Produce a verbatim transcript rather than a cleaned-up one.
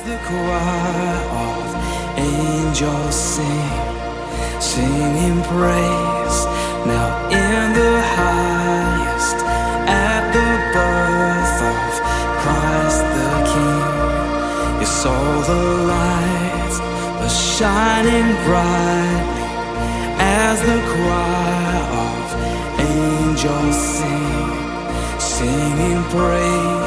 the choir of angels sing, singing praise now in the highest at the birth of Christ the King. You saw the lights were shining brightly as the choir of angels sing, singing praise